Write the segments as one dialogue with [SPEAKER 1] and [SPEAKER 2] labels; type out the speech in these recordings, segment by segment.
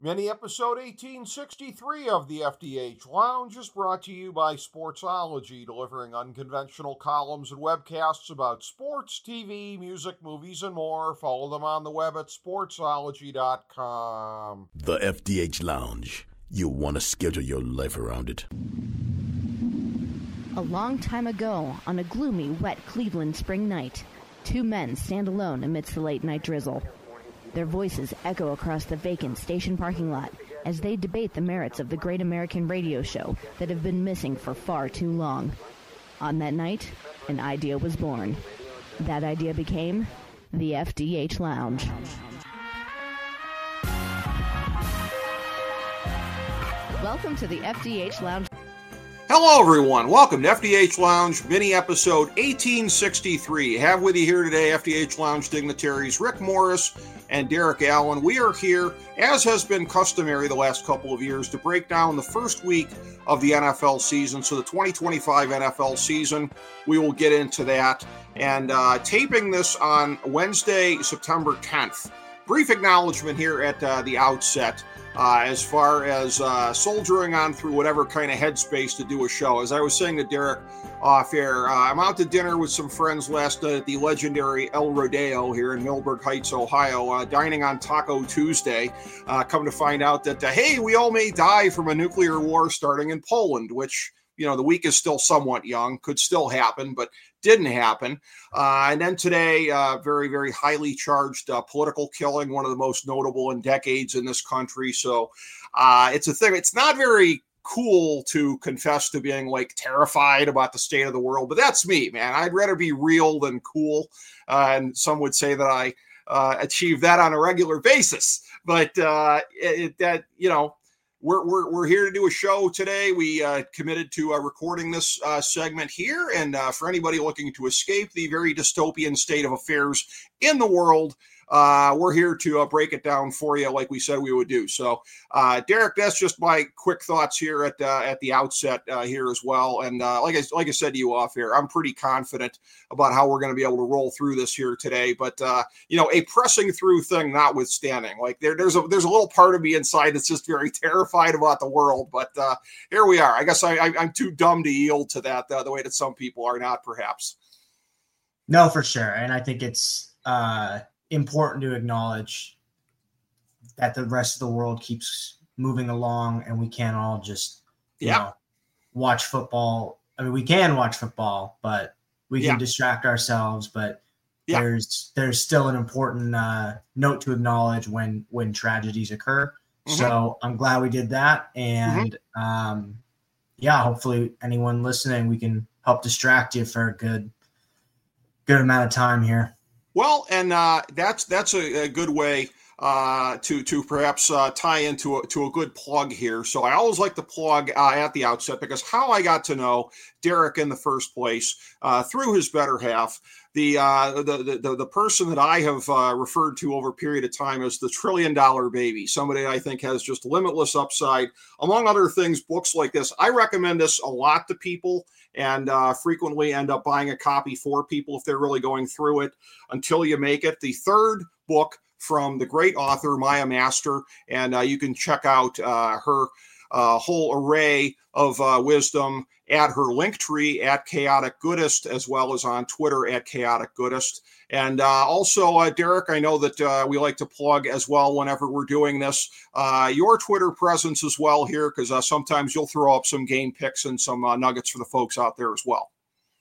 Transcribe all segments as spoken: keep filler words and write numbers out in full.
[SPEAKER 1] Mini episode eighteen sixty-three of the F D H Lounge is brought to you by Sportsology, delivering unconventional columns and webcasts about sports, T V, music, movies, and more. Follow them on the web at sportsology dot com.
[SPEAKER 2] The F D H Lounge. You'll want to schedule your life around it.
[SPEAKER 3] A long time ago, on a gloomy, wet Cleveland spring night, two men stand alone amidst the late-night drizzle. Their voices echo across the vacant station parking lot as they debate the merits of the great American radio show that have been missing for far too long. On that night, an idea was born. That idea became the F D H Lounge. Welcome to the F D H Lounge.
[SPEAKER 1] Hello, everyone. Welcome to F D H Lounge, mini episode eighteen sixty-three. Have with you here today F D H Lounge dignitaries Rick Morris and Derek Allen. We are here, as has been customary the last couple of years, to break down the first week of the N F L season. So the twenty twenty-five N F L season, we will get into that. And uh, taping this on Wednesday, September tenth. Brief acknowledgement here at uh, the outset. Uh, as far as uh, soldiering on through whatever kind of headspace to do a show. As I was saying to Derek off air, uh, I'm out to dinner with some friends last night at the legendary El Rodeo here in Millburg Heights, Ohio, uh, dining on Taco Tuesday. Uh, come to find out that, uh, hey, we all may die from a nuclear war starting in Poland, which, you know, the week is still somewhat young, could still happen, but didn't happen. Uh, and then today, uh, very, very highly charged uh, political killing, one of the most notable in decades in this country. So uh, it's a thing. It's not very cool to confess to being like terrified about the state of the world, but that's me, man. I'd rather be real than cool. Uh, and some would say that I uh, achieve that on a regular basis. But uh, it, that, you know, We're, we're we're here to do a show today. We uh, committed to uh, recording this uh, segment here. And uh, for anybody looking to escape the very dystopian state of affairs in the world, uh, we're here to uh, break it down for you like we said we would do. So, uh, Derek, that's just my quick thoughts here at uh, at the outset uh, here as well. And uh, like I, like I said to you off here, I'm pretty confident about how we're going to be able to roll through this here today. But, uh, you know, a pressing through thing notwithstanding, like there, there's a there's a little part of me inside that's just very terrified about the world. But uh, here we are. I guess I, I, I'm too dumb to yield to that uh, the way that some people are not, perhaps.
[SPEAKER 4] No, for sure. And I think it's uh, important to acknowledge that the rest of the world keeps moving along and we can't all just you
[SPEAKER 1] yeah.
[SPEAKER 4] know, watch football. I mean, we can watch football, but we can
[SPEAKER 1] yeah.
[SPEAKER 4] distract ourselves. But
[SPEAKER 1] yeah.
[SPEAKER 4] there's there's still an important uh, note to acknowledge when when tragedies occur. Mm-hmm. So I'm glad we did that. And mm-hmm. um, yeah, hopefully anyone listening, we can help distract you for a good good amount of time here.
[SPEAKER 1] Well, and uh, that's that's a, a good way uh, to to perhaps uh, tie into a, to a good plug here. So I always like to plug uh, at the outset, because how I got to know Derek in the first place uh, through his better half, the, uh, the the the person that I have uh, referred to over a period of time as the trillion dollar baby, somebody I think has just limitless upside. Among other things, books like this. I recommend this a lot to people, and uh, frequently end up buying a copy for people if they're really going through it until you make it. The third book from the great author, Maya Master, and uh, you can check out uh, her uh, whole array of uh, wisdom at her Linktree at Chaotic Goodist, as well as on Twitter at Chaotic Goodist. And uh, also, uh, Derek, I know that uh, we like to plug as well whenever we're doing this, uh, your Twitter presence as well here, because uh, sometimes you'll throw up some game picks and some uh, nuggets for the folks out there as well.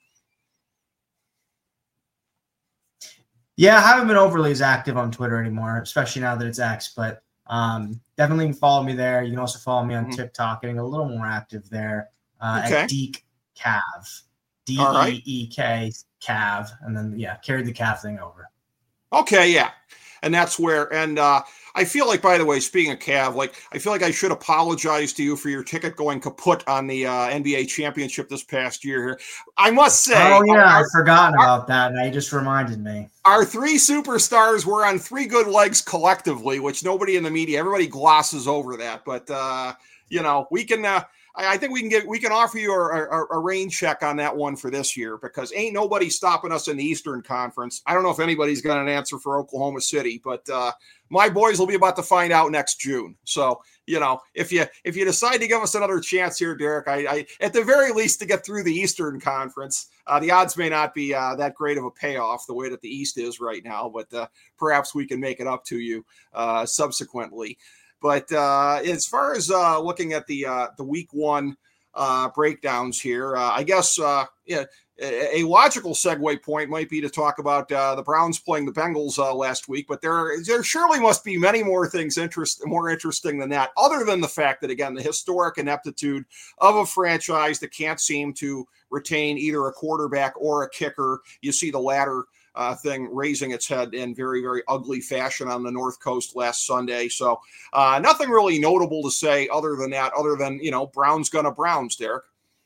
[SPEAKER 4] Yeah, I haven't been overly as active on Twitter anymore, especially now that it's X, but um, definitely follow me there. You can also follow me on mm-hmm. TikTok, getting a little more active there uh,
[SPEAKER 1] okay.
[SPEAKER 4] at Deek Cav. D E E K Cav, and then, yeah, carry the Cav thing over.
[SPEAKER 1] Okay, yeah. And that's where, and uh, I feel like, by the way, speaking of Cav, like, I feel like I should apologize to you for your ticket going kaput on the uh, N B A championship this past year here. I must say.
[SPEAKER 4] Oh, yeah,
[SPEAKER 1] our,
[SPEAKER 4] I forgot
[SPEAKER 1] our,
[SPEAKER 4] about that, and I just reminded me.
[SPEAKER 1] Our three superstars were on three good legs collectively, which nobody in the media, everybody glosses over that. But, uh, you know, we can, uh, I, I think we can get we can offer you a, a, a rain check on that one for this year, because ain't nobody stopping us in the Eastern Conference. I don't know if anybody's got an answer for Oklahoma City, but uh, my boys will be about to find out next June. So, you know, if you if you decide to give us another chance here, Derek, I, I at the very least to get through the Eastern Conference, uh, the odds may not be uh, that great of a payoff the way that the East is right now, but uh, perhaps we can make it up to you uh, subsequently. But uh, as far as uh, looking at the uh, the week one uh, breakdowns here, uh, I guess uh, yeah, a, a logical segue point might be to talk about uh, the Browns playing the Bengals uh, last week. But there there surely must be many more things interest more interesting than that, other than the fact that, again, the historic ineptitude of a franchise that can't seem to retain either a quarterback or a kicker. You see the latter Uh, thing raising its head in very, very ugly fashion on the North Coast last Sunday. So uh, nothing really notable to say other than that, other than, you know, Browns gonna Browns, Derek.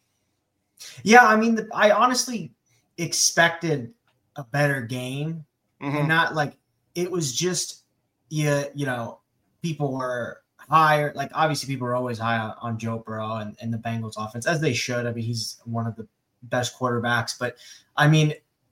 [SPEAKER 4] Yeah, I mean, the, I honestly expected a better game. Mm-hmm. And not like it was just, yeah, you know, people were higher. Like, obviously, people are always high on, on Joe Burrow and, and the Bengals offense, as they should. I mean, he's one of the best quarterbacks. But, I mean,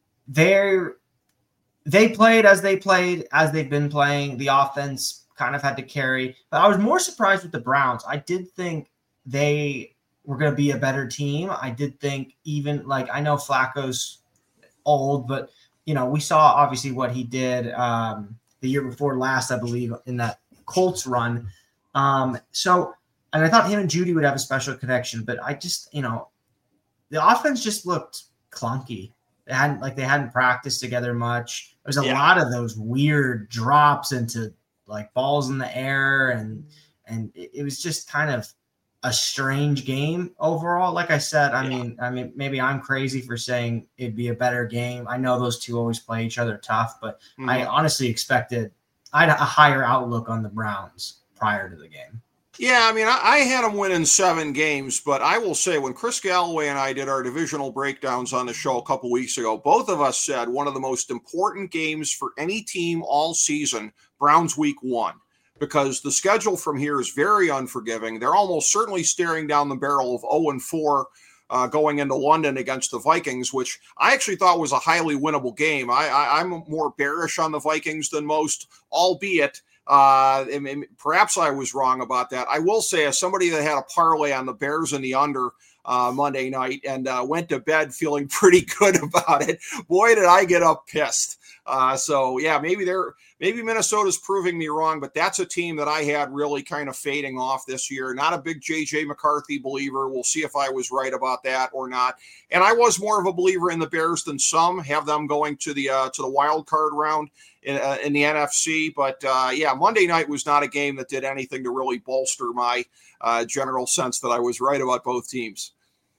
[SPEAKER 4] they're They played as they played, as they've been playing. The offense kind of had to carry. But I was more surprised with the Browns. I did think they were going to be a better team. I did think even, like, I know Flacco's old, but, you know, we saw obviously what he did um, the year before last, I believe, in that Colts run. Um, so, and I thought him and Judy would have a special connection. But I just, you know, the offense just looked clunky. They hadn't like they hadn't practiced together much. There's a yeah. lot of those weird drops into like balls in the air, and and it, it was just kind of a strange game overall. Like I said, I yeah. mean, I mean, maybe I'm crazy for saying it'd be a better game. I know those two always play each other tough, but mm-hmm. I honestly expected I had a higher outlook on the Browns prior to the game.
[SPEAKER 1] Yeah, I mean, I, I had them winning seven games, but I will say when Chris Galloway and I did our divisional breakdowns on the show a couple weeks ago, both of us said one of the most important games for any team all season, Browns week one, because the schedule from here is very unforgiving. They're almost certainly staring down the barrel of oh and four uh, going into London against the Vikings, which I actually thought was a highly winnable game. I, I, I'm more bearish on the Vikings than most, albeit Uh, and, and perhaps I was wrong about that. I will say, as somebody that had a parlay on the Bears and the under uh, Monday night and uh, went to bed feeling pretty good about it, boy, did I get up pissed. Uh, so yeah, maybe they're maybe Minnesota's proving me wrong, but that's a team that I had really kind of fading off this year. Not a big J J McCarthy believer. We'll see if I was right about that or not. And I was more of a believer in the Bears than some. Have them going to the uh, to the wild card round in, uh, in the N F C. But uh, yeah, Monday night was not a game that did anything to really bolster my uh, general sense that I was right about both teams.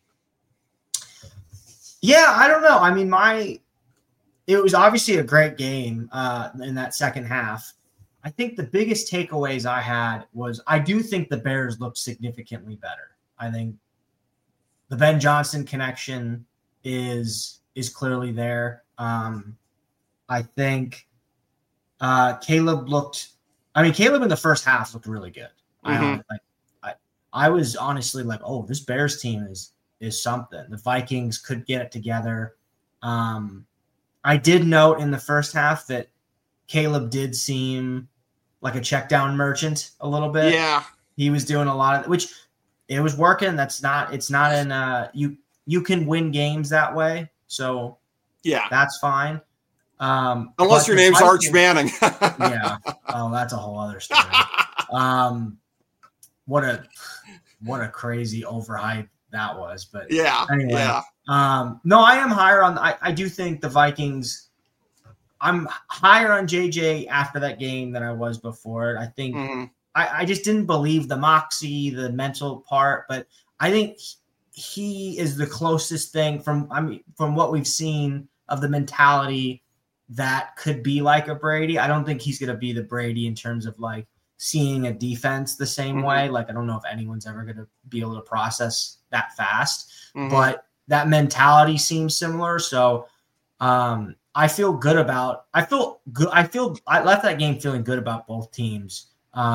[SPEAKER 4] Yeah, I don't know. I mean, my it was obviously a great game uh, in that second half. I think the biggest takeaways I had was I do think the Bears looked significantly better. I think the Ben Johnson connection is is clearly there. Um, I think uh, Caleb looked – I mean, Caleb in the first half looked really good. Mm-hmm. I, like, I I was honestly like, oh, this Bears team is is something. The Vikings could get it together. Um, I did note in the first half that Caleb did seem like a check down merchant a little bit.
[SPEAKER 1] Yeah.
[SPEAKER 4] He was doing a lot of, which it was working. That's not, it's not in uh you, you can win games that way. So
[SPEAKER 1] yeah,
[SPEAKER 4] that's fine. Um,
[SPEAKER 1] Unless your name's Arch Manning.
[SPEAKER 4] Yeah. Oh, that's a whole other story. Um, what a, what a crazy overhype that was, but
[SPEAKER 1] yeah,
[SPEAKER 4] anyway,
[SPEAKER 1] yeah.
[SPEAKER 4] Um, no, I am higher on, I, I do think the Vikings, I'm higher on J J after that game than I was before. I think mm-hmm. I, I just didn't believe the moxie, the mental part, but I think he is the closest thing from, I mean, from what we've seen of the mentality that could be like a Brady. I don't think he's going to be the Brady in terms of like seeing a defense the same mm-hmm. way. Like, I don't know if anyone's ever going to be able to process that fast, mm-hmm. but that mentality seems similar. So um, I feel good about, I feel good. I feel, I left that game feeling good about both teams. Um,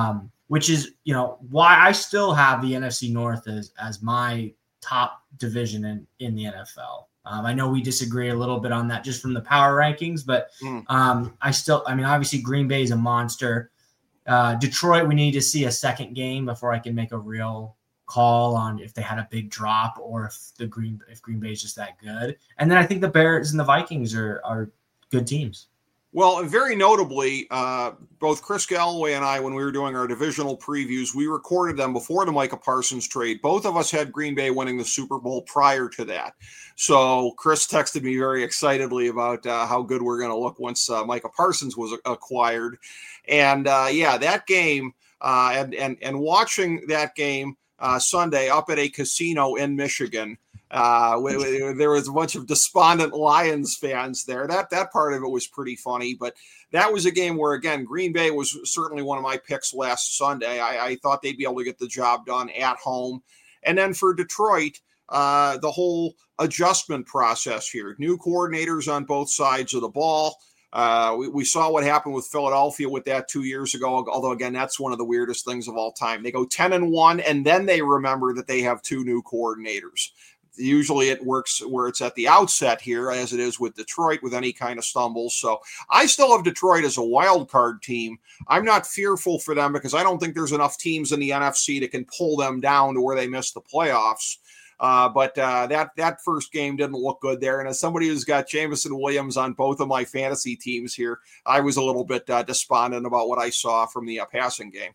[SPEAKER 4] which is, you know, why I still have the N F C North as, as my top division in, in the N F L. Um, I know we disagree a little bit on that just from the power rankings, but
[SPEAKER 1] Mm.
[SPEAKER 4] um, I still, I mean, obviously Green Bay is a monster. Uh, Detroit, we need to see a second game before I can make a real call on if they had a big drop or if the Green if Green Bay is just that good. And then I think the Bears and the Vikings are are good teams.
[SPEAKER 1] Well, and very notably, uh, both Chris Galloway and I, when we were doing our divisional previews, we recorded them before the Micah Parsons trade. Both of us had Green Bay winning the Super Bowl prior to that. So Chris texted me very excitedly about uh, how good we're going to look once uh, Micah Parsons was acquired. And uh, yeah, that game uh, and, and, and watching that game uh, Sunday up at a casino in Michigan, Uh, we, we, there was a bunch of despondent Lions fans there. That that part of it was pretty funny, but that was a game where, again, Green Bay was certainly one of my picks last Sunday. I, I thought they'd be able to get the job done at home. And then for Detroit, uh, the whole adjustment process here, new coordinators on both sides of the ball. Uh, we, we saw what happened with Philadelphia with that two years ago, although, again, that's one of the weirdest things of all time. They go ten and one, and then they remember that they have two new coordinators. Usually it works where it's at the outset here, as it is with Detroit, with any kind of stumbles. So I still have Detroit as a wild card team. I'm not fearful for them because I don't think there's enough teams in the N F C that can pull them down to where they miss the playoffs. Uh, but uh, that that first game didn't look good there. And as somebody who's got Jameson Williams on both of my fantasy teams here, I was a little bit uh, despondent about what I saw from the uh, passing game.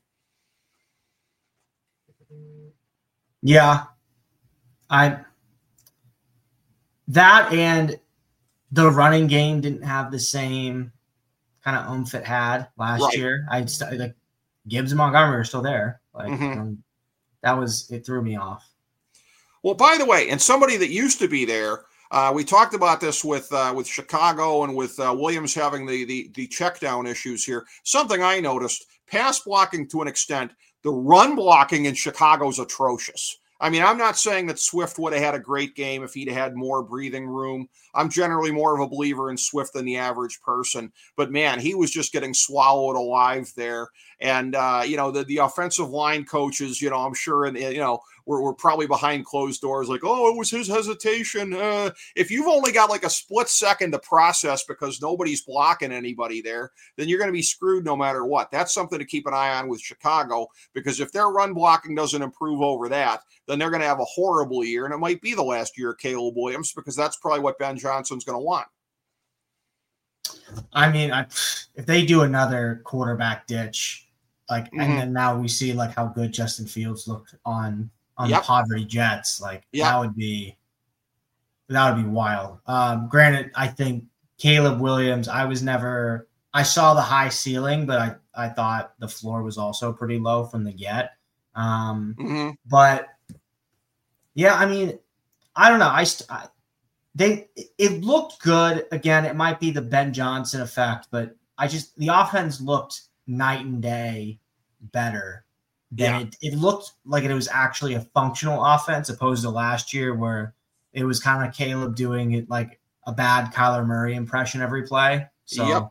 [SPEAKER 4] Yeah, I. That and the running game didn't have the same kind of oomph it had last
[SPEAKER 1] Right.
[SPEAKER 4] year. I st- like Gibbs and Montgomery are still there. Like
[SPEAKER 1] Mhm.
[SPEAKER 4] um, that was it threw me off.
[SPEAKER 1] Well, by the way, and somebody that used to be there, uh, we talked about this with uh, with Chicago and with uh, Williams having the, the the check down issues here. Something I noticed: pass blocking to an extent, the run blocking in Chicago is atrocious. I mean, I'm not saying that Swift would have had a great game if he'd had more breathing room. I'm generally more of a believer in Swift than the average person. But, man, he was just getting swallowed alive there. And, uh, you know, the, the offensive line coaches, you know, I'm sure, and you know, we're, we're probably behind closed doors like, oh, it was his hesitation. Uh, if you've only got like a split second to process because nobody's blocking anybody there, then you're going to be screwed no matter what. That's something to keep an eye on with Chicago, because if their run blocking doesn't improve over that, then they're going to have a horrible year. And it might be the last year of Caleb Williams, because that's probably what Ben Johnson's going to want.
[SPEAKER 4] I mean, I, if they do another quarterback ditch, like,
[SPEAKER 1] Mhm.
[SPEAKER 4] and then now we see like how good Justin Fields looked on on
[SPEAKER 1] Yep.
[SPEAKER 4] the Padre Jets, like
[SPEAKER 1] Yep.
[SPEAKER 4] that would be that would be wild. Um, granted, I think Caleb Williams, I was never I saw the high ceiling, but I, I thought the floor was also pretty low from the get. Um,
[SPEAKER 1] Mm-hmm.
[SPEAKER 4] but yeah, I mean, I don't know. I, st- I they it looked good. Again, it might be the Ben Johnson effect, but I just the offense looked night and day better. Than
[SPEAKER 1] Yeah.
[SPEAKER 4] it, it looked like it was actually a functional offense, opposed to last year where it was kind of Caleb doing it like a bad Kyler Murray impression every play. So
[SPEAKER 1] Yep.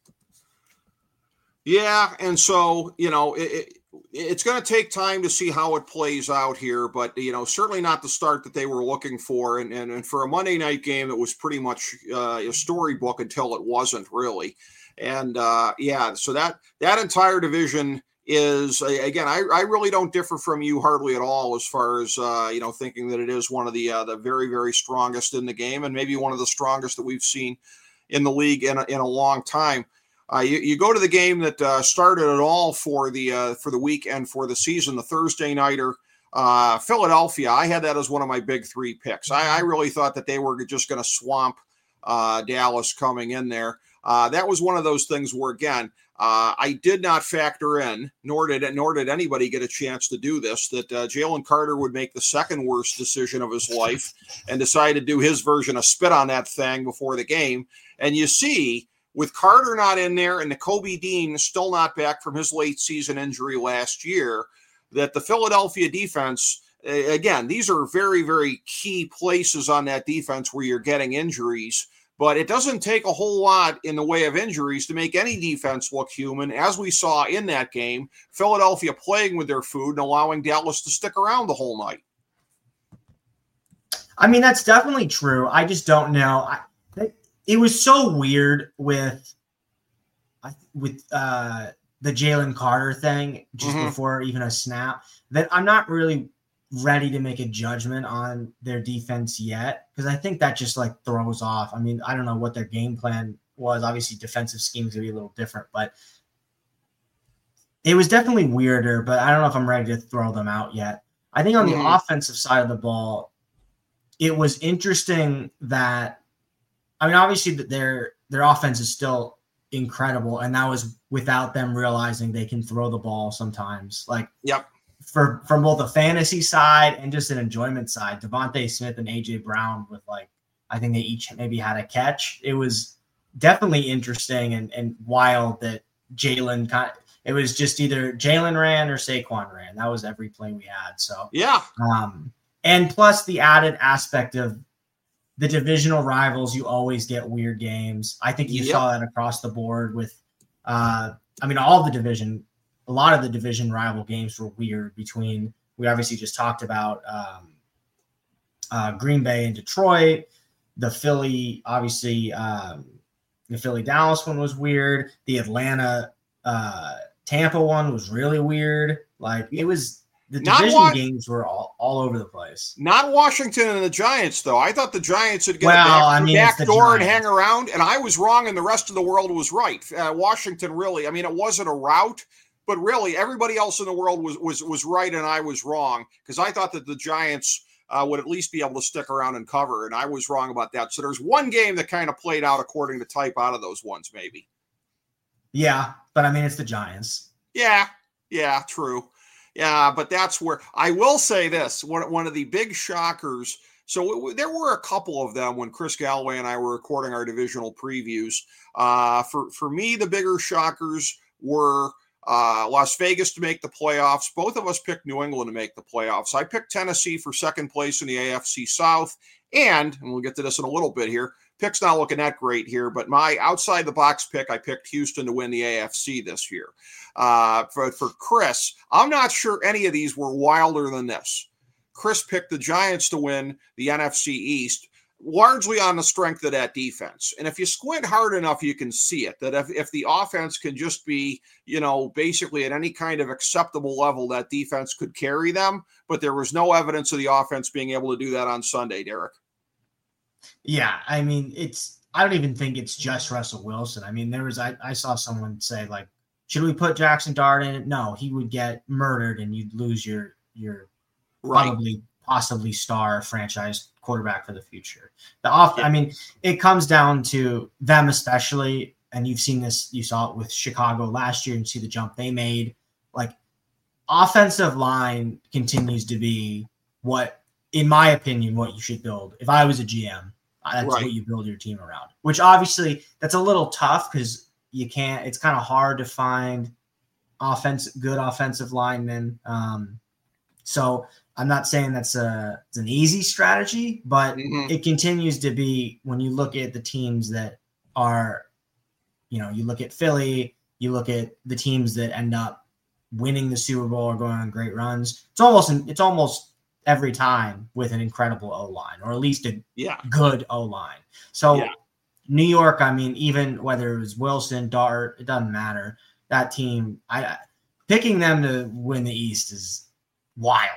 [SPEAKER 1] Yeah, and so, you know, it, it, it's going to take time to see how it plays out here, but, you know, certainly not the start that they were looking for. And, and, and for a Monday night game, it was pretty much uh, a storybook until it wasn't really. And, uh, yeah, so that that entire division is, again, I, I really don't differ from you hardly at all as far as, uh, you know, thinking that it is one of the uh, the very, very strongest in the game, and maybe one of the strongest that we've seen in the league in a, in a long time. Uh, you, you go to the game that uh, started it all for the uh, for the weekend, for the season, the Thursday nighter, uh, Philadelphia. I had that as one of my big three picks. I, I really thought that they were just going to swamp uh, Dallas coming in there. Uh, that was one of those things where, again, uh, I did not factor in, nor did nor did anybody get a chance to do this, that uh, Jalen Carter would make the second worst decision of his life and decide to do his version of spit on that thing before the game. And you see, with Carter not in there and Nakobe Dean still not back from his late season injury last year, that the Philadelphia defense, again, these are very, very key places on that defense where you're getting injuries. but it doesn't take a whole lot in the way of injuries to make any defense look human, as we saw in that game, Philadelphia playing with their food and allowing Dallas to stick around the whole night.
[SPEAKER 4] I mean, that's definitely true. I just don't know. I, it was so weird with with uh, the Jalen Carter thing just mm-hmm. before even a snap that I'm not really ready to make a judgment on their defense yet, because I think that just like throws off. I mean, I don't know what their game plan was. Obviously, defensive schemes would be a little different, but it was definitely weirder. But I don't know if I'm ready to throw them out yet. I think on mm-hmm. the offensive side of the ball, it was interesting that, I mean, obviously that their their offense is still incredible, and that was without them realizing they can throw the ball sometimes. Like,
[SPEAKER 1] yep.
[SPEAKER 4] For from both a fantasy side and just an enjoyment side, Devontae Smith and A J Brown with like, I think they each maybe had a catch. It was definitely interesting and, and wild that Jalen kind of, it was just either Jalen ran or Saquon ran. That was every play we had. So
[SPEAKER 1] yeah.
[SPEAKER 4] Um, and plus the added aspect of the divisional rivals, you always get weird games. I think you yep. saw that across the board with, uh, I mean, all the division. A lot of the division rival games were weird between, we obviously just talked about um, uh, Green Bay and Detroit. The Philly, obviously, um, the Philly Dallas one was weird. The Atlanta uh, Tampa one was really weird. Like, it was, the division wa- games were all, all over the place.
[SPEAKER 1] Not Washington and the Giants, though. I thought the Giants would get
[SPEAKER 4] well,
[SPEAKER 1] a back,
[SPEAKER 4] I mean,
[SPEAKER 1] back door and
[SPEAKER 4] Giants.
[SPEAKER 1] hang around, and I was wrong, and the rest of the world was right. Uh, Washington really, I mean, it wasn't a rout. But really, everybody else in the world was was was right, and I was wrong, because I thought that the Giants uh, would at least be able to stick around and cover, and I was wrong about that. So there's one game that kind of played out according to type out of those ones, maybe.
[SPEAKER 4] Yeah, but I mean, it's the Giants.
[SPEAKER 1] Yeah, yeah, true. Yeah, but that's where I will say this: one one of the big shockers. So it, there were a couple of them when Chris Galloway and I were recording our divisional previews. Uh, for for me, the bigger shockers were. Uh, Las Vegas to make the playoffs. Both of us picked New England to make the playoffs. I picked Tennessee for second place in the A F C South. And, and we'll get to this in a little bit here, pick's not looking that great here, but my outside the box pick, I picked Houston to win the A F C this year. Uh, for, for Chris, I'm not sure any of these were wilder than this. Chris picked the Giants to win the N F C East, largely on the strength of that defense. And if you squint hard enough, you can see it, that if, if the offense can just be, you know, basically at any kind of acceptable level, that defense could carry them. But there was no evidence of the offense being able to do that on Sunday, Derek.
[SPEAKER 4] Yeah, I mean, it's, I don't even think it's just Russell Wilson. I mean, there was, I, I saw someone say, like, should we put Jackson Dart in it? No, he would get murdered and you'd lose your, your
[SPEAKER 1] right.
[SPEAKER 4] probably possibly star franchise quarterback for the future. The off, yeah. I mean, it comes down to them especially, and you've seen this, you saw it with Chicago last year and see the jump they made. Like, offensive line continues to be what, in my opinion, what you should build. If I was a G M, that's right. what you build your team around, which obviously that's a little tough because you can't, it's kind of hard to find offense, good offensive linemen. Um, so I'm not saying that's a, it's an easy strategy, but mm-hmm. it continues to be, when you look at the teams that are, you know, you look at Philly, you look at the teams that end up winning the Super Bowl or going on great runs. It's almost, it's almost every time with an incredible O-line, or at least a
[SPEAKER 1] yeah.
[SPEAKER 4] good O-line. So
[SPEAKER 1] yeah.
[SPEAKER 4] New York, I mean, even whether it was Wilson, Dart, it doesn't matter. That team, I picking them to win the East is wild.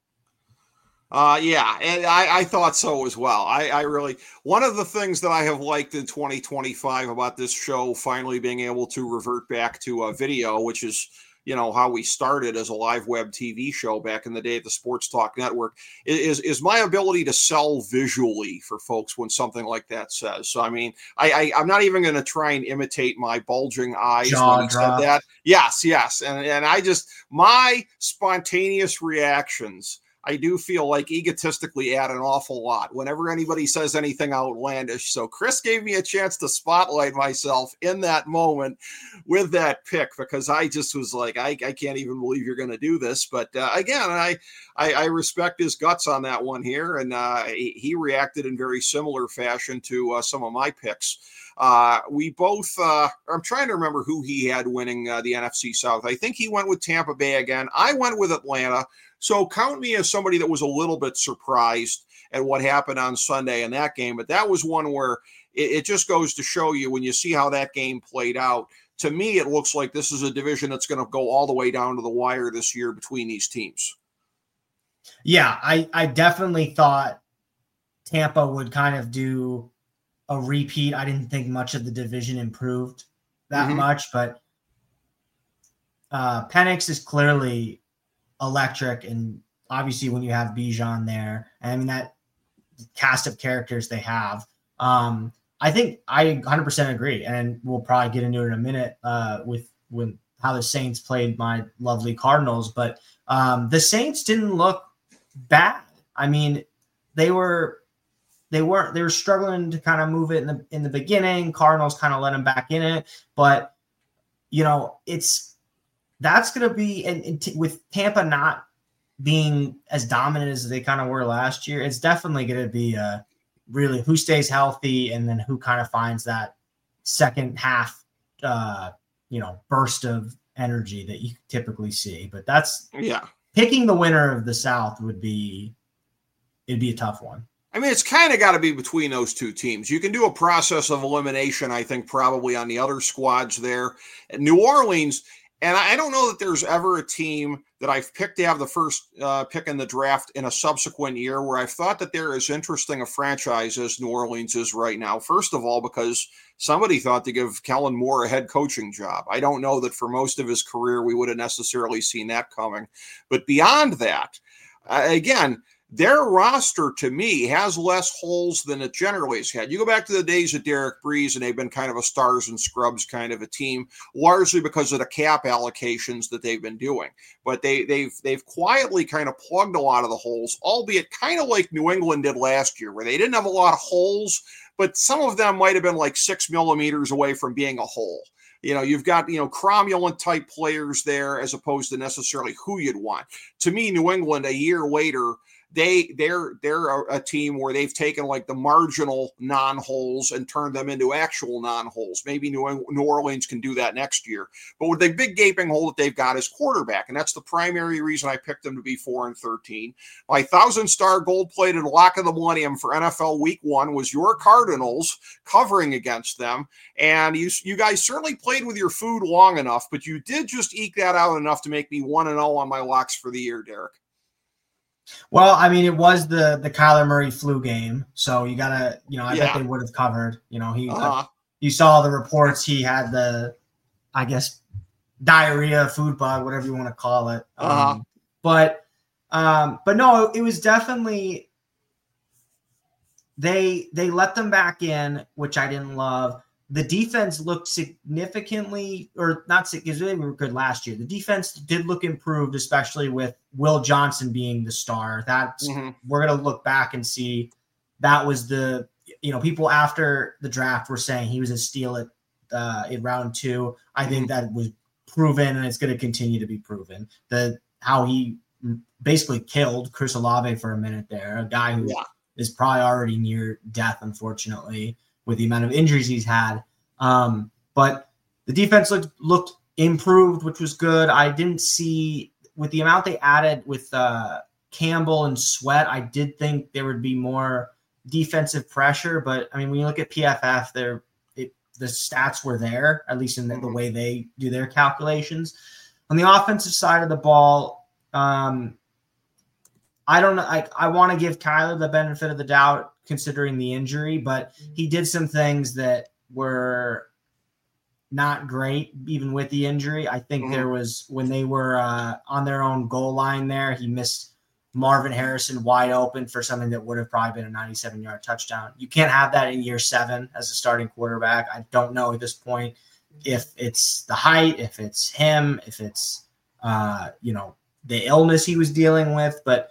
[SPEAKER 1] Uh, yeah, and I, I thought so as well. I, I really, one of the things that I have liked in twenty twenty-five about this show finally being able to revert back to a video, which is, you know, how we started as a live web T V show back in the day at the Sports Talk Network, is, is my ability to sell visually for folks when something like that says. So, I mean, I, I, I'm not even going to try and imitate my bulging eyes
[SPEAKER 4] Jaw
[SPEAKER 1] when he
[SPEAKER 4] drop.
[SPEAKER 1] said that. Yes, yes. And, and I just, my spontaneous reactions I do feel like egotistically add an awful lot whenever anybody says anything outlandish. So Chris gave me a chance to spotlight myself in that moment with that pick, because I just was like, I, I can't even believe you're going to do this. But uh, again, I, I I respect his guts on that one here, and uh, he, he reacted in very similar fashion to uh, some of my picks. Uh, we both, uh, I'm trying to remember who he had winning uh, the N F C South. I think he went with Tampa Bay again. I went with Atlanta. So count me as somebody that was a little bit surprised at what happened on Sunday in that game. But that was one where it, it just goes to show you, when you see how that game played out, to me, it looks like this is a division that's going to go all the way down to the wire this year between these teams.
[SPEAKER 4] Yeah, I, I definitely thought Tampa would kind of do a repeat. I didn't think much of the division improved that mm-hmm. much, but uh, Penix is clearly electric, and obviously when you have Bijan there, and I mean that cast of characters they have, um, I think I one hundred percent agree, and we'll probably get into it in a minute uh, with with how the Saints played my lovely Cardinals, but um, the Saints didn't look bad. I mean, they were they weren't they were struggling to kind of move it in the in the beginning. Cardinals kind of let them back in it, but you know it's. That's going to be, and, and t- with Tampa not being as dominant as they kind of were last year, it's definitely going to be uh, really who stays healthy, and then who kind of finds that second half, uh, you know, burst of energy that you typically see. But that's
[SPEAKER 1] yeah,
[SPEAKER 4] picking the winner of the South would be it'd be a tough one.
[SPEAKER 1] I mean, it's kind of got to be between those two teams. You can do a process of elimination, I think, probably on the other squads there. And New Orleans. And I don't know that there's ever a team that I've picked to have the first uh, pick in the draft in a subsequent year where I've thought that they're as interesting a franchise as New Orleans is right now. First of all, because somebody thought to give Kellen Moore a head coaching job. I don't know that for most of his career we would have necessarily seen that coming. But beyond that, uh, again, their roster, to me, has less holes than it generally has had. You go back to the days of Derek Breeze, and they've been kind of a stars and scrubs kind of a team, largely because of the cap allocations that they've been doing. But they, they've they've quietly kind of plugged a lot of the holes, albeit kind of like New England did last year, where they didn't have a lot of holes, but some of them might have been like six millimeters away from being a hole. You know, you've got, you know, cromulent type players there as opposed to necessarily who you'd want. To me, New England, a year later, They they're they're a, a team where they've taken like the marginal non-holes and turned them into actual non-holes. Maybe New, New Orleans can do that next year. But with the big gaping hole that they've got is quarterback, and that's the primary reason I picked them to be four and thirteen. My thousand-star gold-plated lock of the millennium for N F L Week One was your Cardinals covering against them, and you you guys certainly played with your food long enough, but you did just eke that out enough to make me one and zero on my locks for the year, Derek.
[SPEAKER 4] Well, I mean, it was the the Kyler Murray flu game, so you gotta, you know, I
[SPEAKER 1] yeah.
[SPEAKER 4] bet they would have covered. You know, he,
[SPEAKER 1] uh-huh.
[SPEAKER 4] uh, you saw the reports. He had the, I guess, diarrhea, food bug, whatever you want to call it.
[SPEAKER 1] Uh-huh.
[SPEAKER 4] Um, but, um, but no, it was definitely they they let them back in, which I didn't love. The defense looked significantly, or not, because they were good last year. The defense did look improved, especially with Will Johnson being the star. That's mm-hmm. We're going to look back and see that was the, you know, people after the draft were saying he was a steal at uh, in round two. I mm-hmm. think that was proven, and it's going to continue to be proven. The how he basically killed Chris Olave for a minute there, a guy who yeah. is probably already near death, unfortunately, with the amount of injuries he's had. Um, but the defense looked looked improved, which was good. I didn't see, with the amount they added with uh, Campbell and Sweat, I did think there would be more defensive pressure. But, I mean, when you look at P F F, they're, it, the stats were there, at least in the, the way they do their calculations. On the offensive side of the ball, um, I don't know. I, I want to give Kyler the benefit of the doubt considering the injury, but he did some things that were not great, even with the injury. I think mm-hmm. there was, when they were uh, on their own goal line there, he missed Marvin Harrison wide open for something that would have probably been a ninety-seven yard touchdown. You can't have that in year seven as a starting quarterback. I don't know at this point if it's the height, if it's him, if it's, uh, you know, the illness he was dealing with, but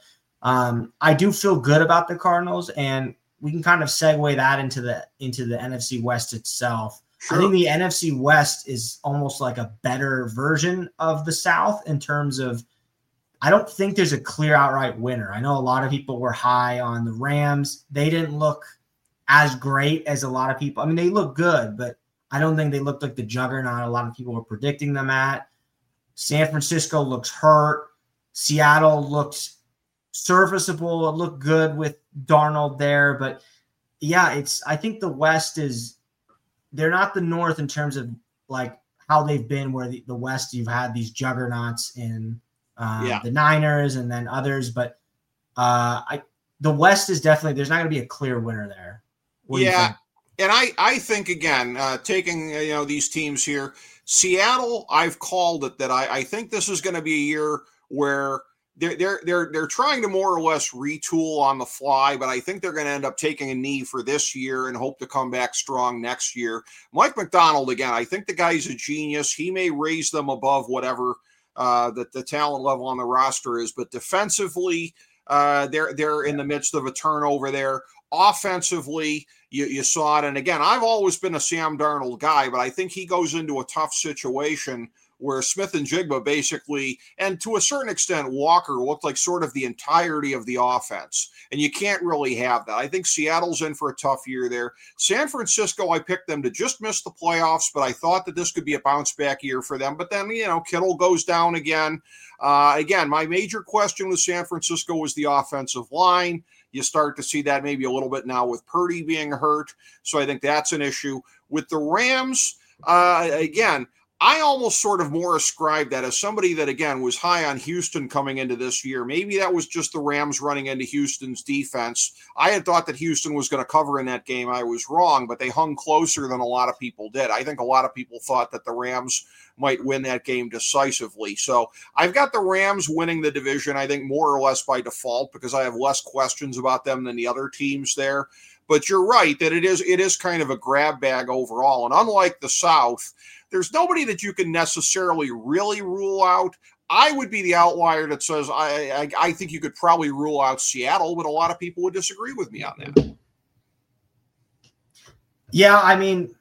[SPEAKER 4] um, I do feel good about the Cardinals, and we can kind of segue that into the into the N F C West itself. Sure. I think the N F C West is almost like a better version of the South in terms of, I don't think there's a clear outright winner. I know a lot of people were high on the Rams. They didn't look as great as a lot of people. I mean, they look good, but I don't think they looked like the juggernaut a lot of people were predicting them at. San Francisco looks hurt. Seattle looks serviceable. It looked good with Darnold there. But, yeah, it's. I think the West is – they're not the North in terms of, like, how they've been, where the, the West you've had these juggernauts in uh, yeah. the Niners and then others. But uh, I the West is definitely – there's not going to be a clear winner there. What
[SPEAKER 1] yeah. And I, I think, again, uh, taking, you know, these teams here, Seattle, I've called it that I, I think this is going to be a year where they're, they're, they're, they're trying to more or less retool on the fly, but I think they're going to end up taking a knee for this year and hope to come back strong next year. Mike Macdonald, again, I think the guy's a genius. He may raise them above whatever uh, that the talent level on the roster is, but defensively, uh, they're, they're in the midst of a turnover there. Offensively, you, you saw it. And again, I've always been a Sam Darnold guy, but I think he goes into a tough situation where Smith and Jigba basically, and to a certain extent, Walker looked like sort of the entirety of the offense. And you can't really have that. I think Seattle's in for a tough year there. San Francisco, I picked them to just miss the playoffs, but I thought that this could be a bounce back year for them. But then, you know, Kittle goes down again. Uh, again, my major question with San Francisco was the offensive line. You start to see that maybe a little bit now with Purdy being hurt. So I think that's an issue. With the Rams, uh, again, I almost sort of more ascribe that as somebody that, again, was high on Houston coming into this year. Maybe that was just the Rams running into Houston's defense. I had thought that Houston was going to cover in that game. I was wrong, but they hung closer than a lot of people did. I think a lot of people thought that the Rams might win that game decisively. So I've got the Rams winning the division, I think, more or less by default, because I have less questions about them than the other teams there. But you're right that it is it is kind of a grab bag overall. And unlike the South, there's nobody that you can necessarily really rule out. I would be the outlier that says I, I I think you could probably rule out Seattle, but a lot of people would disagree with me on that.
[SPEAKER 4] Yeah, I mean,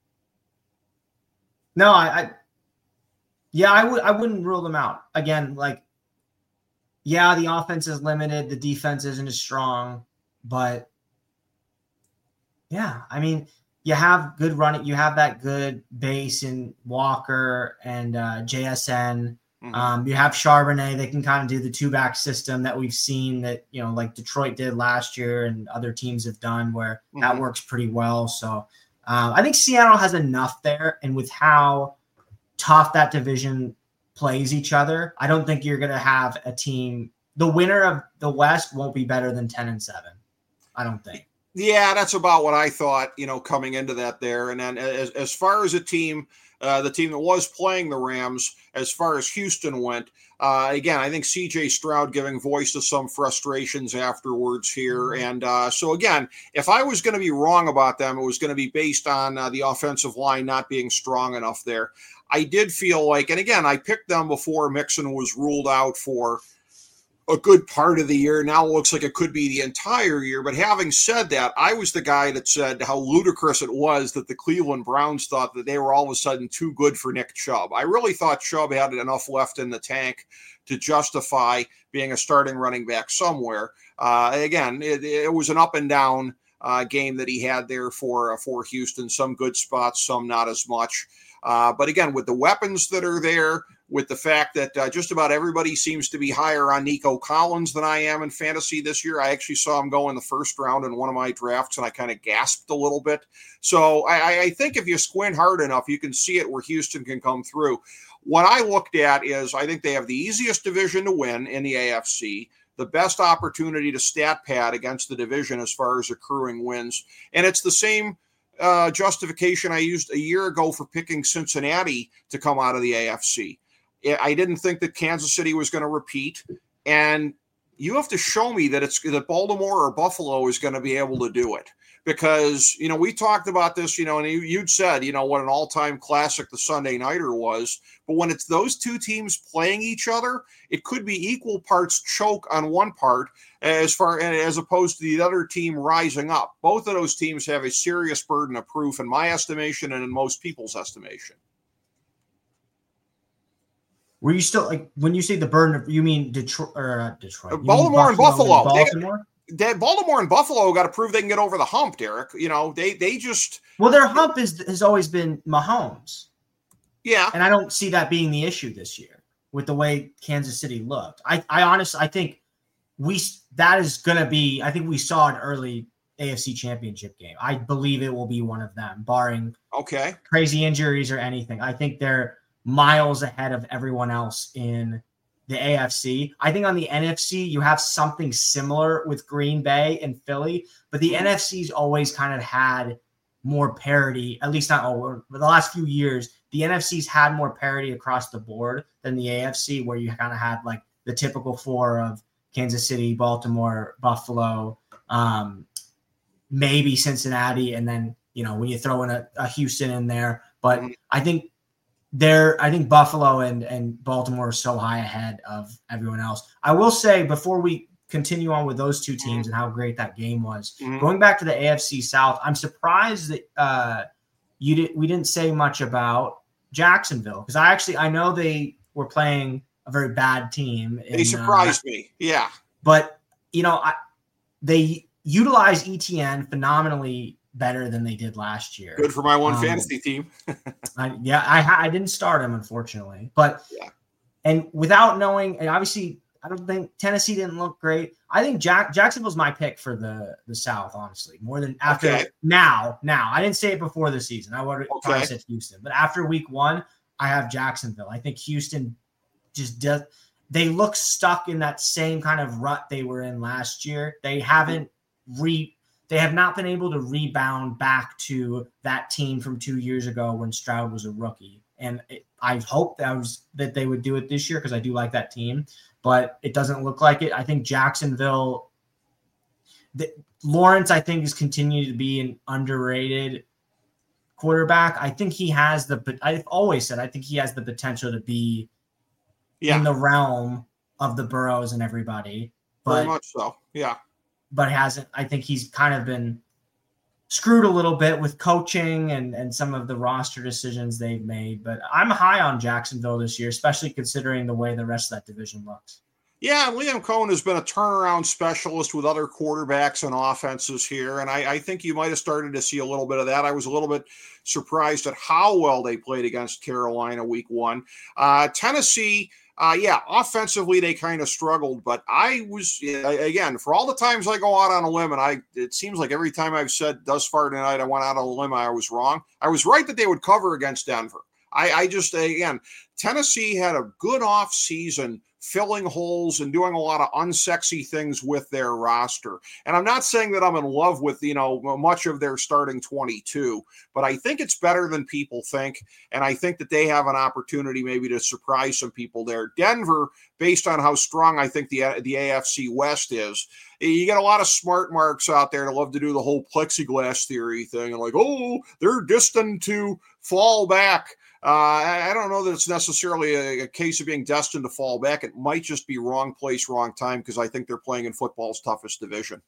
[SPEAKER 4] no, I, I yeah, I would I wouldn't rule them out. Again, like, yeah, the offense is limited, the defense isn't as strong, but yeah, I mean, you have good running. You have that good base in Walker and uh, J S N. Mm-hmm. Um, you have Charbonnet. They can kind of do the two-back system that we've seen that, you know, like Detroit did last year and other teams have done, where mm-hmm. that works pretty well. So um, I think Seattle has enough there. And with how tough that division plays each other, I don't think you're going to have a team. The winner of the West won't be better than ten and seven. I don't think.
[SPEAKER 1] Yeah, that's about what I thought, you know, coming into that there. And then as, as far as a team, uh, the team that was playing the Rams, as far as Houston went, uh, again, I think C J Stroud giving voice to some frustrations afterwards here. And uh, so, again, if I was going to be wrong about them, it was going to be based on uh, the offensive line not being strong enough there. I did feel like, and again, I picked them before Mixon was ruled out for a good part of the year. Now it looks like it could be the entire year. But having said that, I was the guy that said how ludicrous it was that the Cleveland Browns thought that they were all of a sudden too good for Nick Chubb. I really thought Chubb had enough left in the tank to justify being a starting running back somewhere. Uh, again, it, it was an up and down uh, game that he had there for, uh, for Houston. Some good spots, some not as much. Uh, but again, with the weapons that are there, with the fact that uh, just about everybody seems to be higher on Nico Collins than I am in fantasy this year. I actually saw him go in the first round in one of my drafts, and I kind of gasped a little bit. So I, I think if you squint hard enough, you can see it where Houston can come through. What I looked at is I think they have the easiest division to win in the A F C, the best opportunity to stat pad against the division as far as accruing wins. And it's the same uh, justification I used a year ago for picking Cincinnati to come out of the A F C. I didn't think that Kansas City was going to repeat, and you have to show me that it's that Baltimore or Buffalo is going to be able to do it. because, you know, we talked about this, you know, and you, you'd said, you know, what an all-time classic the Sunday Nighter was. But when it's those two teams playing each other, it could be equal parts choke on one part as far as opposed to the other team rising up. Both of those teams have a serious burden of proof in my estimation and in most people's estimation.
[SPEAKER 4] Were you still like when you say the burden of, you mean Detroit or uh, Detroit? You
[SPEAKER 1] Baltimore and Buffalo.
[SPEAKER 4] And Baltimore?
[SPEAKER 1] They, they, Baltimore and Buffalo got to prove they can get over the hump, Derek. You know, they they just
[SPEAKER 4] well, their hump is has always been Mahomes.
[SPEAKER 1] Yeah,
[SPEAKER 4] and I don't see that being the issue this year with the way Kansas City looked. I I honestly I think we that is going to be. I think we saw an early A F C Championship game. I believe it will be one of them, barring
[SPEAKER 1] okay
[SPEAKER 4] crazy injuries or anything. I think they're miles ahead of everyone else in the A F C. I think on the N F C, you have something similar with Green Bay and Philly, but the N F C's always kind of had more parity, at least not all, but the last few years, the N F C's had more parity across the board than the A F C, where you kind of had like the typical four of Kansas City, Baltimore, Buffalo, um, maybe Cincinnati, and then, you know, when you throw in a, a Houston in there. But I think There, I think Buffalo and, and Baltimore are so high ahead of everyone else. I will say, before we continue on with those two teams and how great that game was,
[SPEAKER 1] mm-hmm.
[SPEAKER 4] going back to the A F C South, I'm surprised that uh, you did we didn't say much about Jacksonville, because I actually I know they were playing a very bad team. In,
[SPEAKER 1] they surprised
[SPEAKER 4] uh,
[SPEAKER 1] me, yeah.
[SPEAKER 4] But you know, I, they utilize E T N phenomenally better than they did last year.
[SPEAKER 1] Good for my one
[SPEAKER 4] um,
[SPEAKER 1] fantasy team.
[SPEAKER 4] I, yeah, I I didn't start him, unfortunately, but
[SPEAKER 1] yeah.
[SPEAKER 4] And without knowing, and obviously, I don't think Tennessee didn't look great. I think Jack Jacksonville's my pick for the the South, honestly, more than after
[SPEAKER 1] okay.
[SPEAKER 4] now. Now, I didn't say it before the season. I would have
[SPEAKER 1] okay.
[SPEAKER 4] probably said Houston, but after week one, I have Jacksonville. I think Houston just does. They look stuck in that same kind of rut they were in last year. They haven't re. They have not been able to rebound back to that team from two years ago when Stroud was a rookie. And it, I hope that was that they would do it this year, because I do like that team, but it doesn't look like it. I think Jacksonville, the, Lawrence, I think, has continued to be an underrated quarterback. I think he has the, I've always said, I think he has the potential to be yeah. in the realm of the Burrows and everybody. But,
[SPEAKER 1] Very much so, yeah.
[SPEAKER 4] But hasn't. I think he's kind of been screwed a little bit with coaching and, and some of the roster decisions they've made. But I'm high on Jacksonville this year, especially considering the way the rest of that division looks.
[SPEAKER 1] Yeah, Liam Cohen has been a turnaround specialist with other quarterbacks and offenses here, and I, I think you might have started to see a little bit of that. I was a little bit surprised at how well they played against Carolina week one. Uh, Tennessee, Uh, yeah, offensively they kind of struggled, but I was, again, for all the times I go out on a limb, and I it seems like every time I've said thus far tonight I went out on a limb, I was wrong. I was right that they would cover against Denver. I, I just, again, Tennessee had a good off season filling holes and doing a lot of unsexy things with their roster. And I'm not saying that I'm in love with, you know, much of their starting twenty-two, but I think it's better than people think. And I think that they have an opportunity maybe to surprise some people there. Denver, based on how strong I think the, the A F C West is, you get a lot of smart marks out there that love to do the whole plexiglass theory thing and like, oh, they're destined to fall back. Uh, I don't know that it's necessarily a, a case of being destined to fall back. It might just be wrong place, wrong time, because I think they're playing in football's toughest division.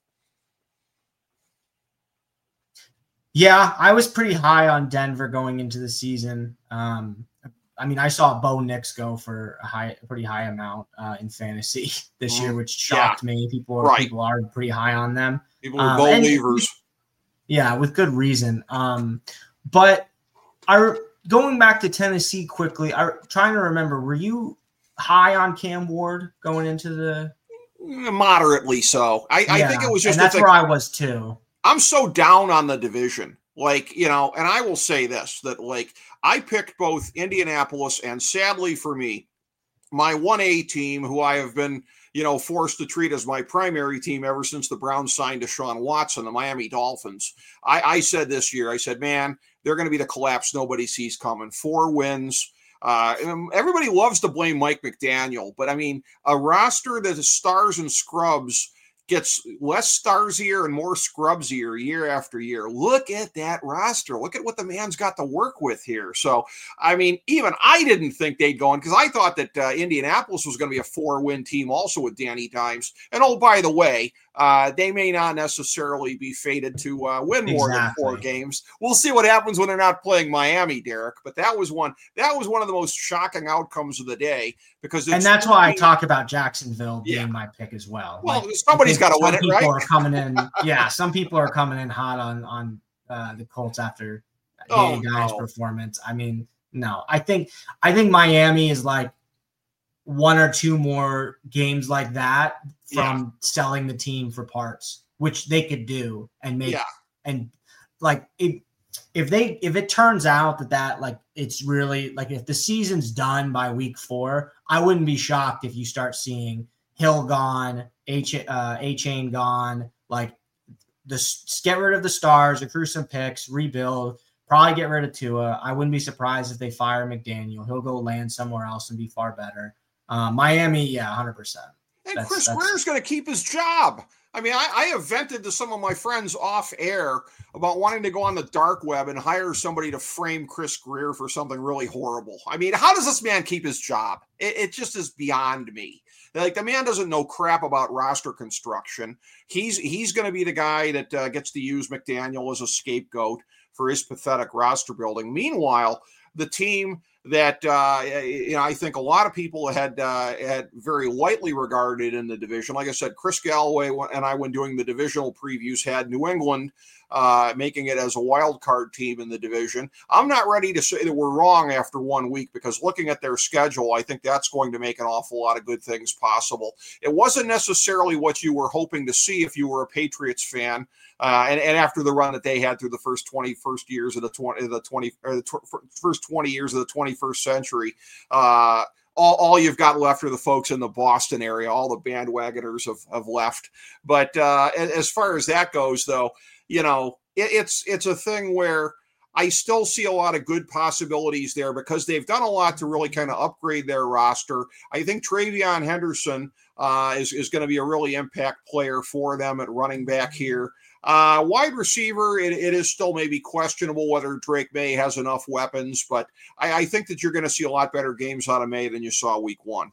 [SPEAKER 4] Yeah, I was pretty high on Denver going into the season. Um, I mean, I saw Bo Nix go for a high, a pretty high amount uh, in fantasy this year, which shocked yeah. me. People are, right. people are pretty high on them.
[SPEAKER 1] People are um, Bo leavers.
[SPEAKER 4] Yeah, with good reason. Um, but I. Going back to Tennessee quickly, I'm trying to remember, were you high on Cam Ward going into the
[SPEAKER 1] moderately so? I, yeah, I think it was just
[SPEAKER 4] and that's where I was too.
[SPEAKER 1] I'm so down on the division. Like, you know, and I will say this, that like I picked both Indianapolis and sadly for me, my one A team, who I have been, you know, forced to treat as my primary team ever since the Browns signed Deshaun Watson, the Miami Dolphins. I, I said this year, I said, man, they're going to be the collapse nobody sees coming. Four wins. Uh, everybody loves to blame Mike McDaniel, but I mean, a roster that is stars and scrubs gets less starsier and more scrubsier year after year. Look at that roster. Look at what the man's got to work with here. So, I mean, even I didn't think they'd go in because I thought that uh, Indianapolis was going to be a four-win team also with Danny Dimes. And, oh, by the way, uh, they may not necessarily be fated to uh, win more exactly. than four games. We'll see what happens when they're not playing Miami, Derek. But that was one that was one of the most shocking outcomes of the day because it's
[SPEAKER 4] and that's why I talk about Jacksonville being yeah. my pick as well.
[SPEAKER 1] Well, like, somebody's got to win it, right?
[SPEAKER 4] Are coming in, yeah, some people are coming in hot on on uh, the Colts after oh, Danny Dimes' no. performance. I mean, no, I think I think Miami is like one or two more games like that from yeah. selling the team for parts, which they could do and make yeah. and like it. If they if it turns out that that like it's really like if the season's done by week four, I wouldn't be shocked if you start seeing Hill gone, H uh, A-Chain gone, like the get rid of the stars, accrue some picks, rebuild, probably get rid of Tua. I wouldn't be surprised if they fire McDaniel. He'll go land somewhere else and be far better. Uh, Miami, yeah, one hundred percent.
[SPEAKER 1] And
[SPEAKER 4] that's,
[SPEAKER 1] Chris
[SPEAKER 4] that's,
[SPEAKER 1] Greer's going to keep his job. I mean, I, I have vented to some of my friends off air about wanting to go on the dark web and hire somebody to frame Chris Grier for something really horrible. I mean, how does this man keep his job? It, it just is beyond me. Like, the man doesn't know crap about roster construction. He's he's going to be the guy that uh, gets to use McDaniel as a scapegoat for his pathetic roster building. Meanwhile, the team that uh, you know, I think a lot of people had uh, had very lightly regarded in the division. Like I said, Chris Galloway and I, when doing the divisional previews, had New England uh, making it as a wild card team in the division. I'm not ready to say that we're wrong after one week because looking at their schedule, I think that's going to make an awful lot of good things possible. It wasn't necessarily what you were hoping to see if you were a Patriots fan. Uh, and, and after the run that they had through the first twenty first years of the twenty, the twenty, or the tw- first twenty years of the twenty-first century, uh, all, all you've got left are the folks in the Boston area. All the bandwagoners have, have left. But uh, as far as that goes, though, you know, it, it's it's a thing where I still see a lot of good possibilities there because they've done a lot to really kind of upgrade their roster. I think TreVeyon Henderson uh, is is going to be a really impact player for them at running back here. Uh, wide receiver, it, it is still maybe questionable whether Drake May has enough weapons, but I, I think that you're going to see a lot better games out of May than you saw week one.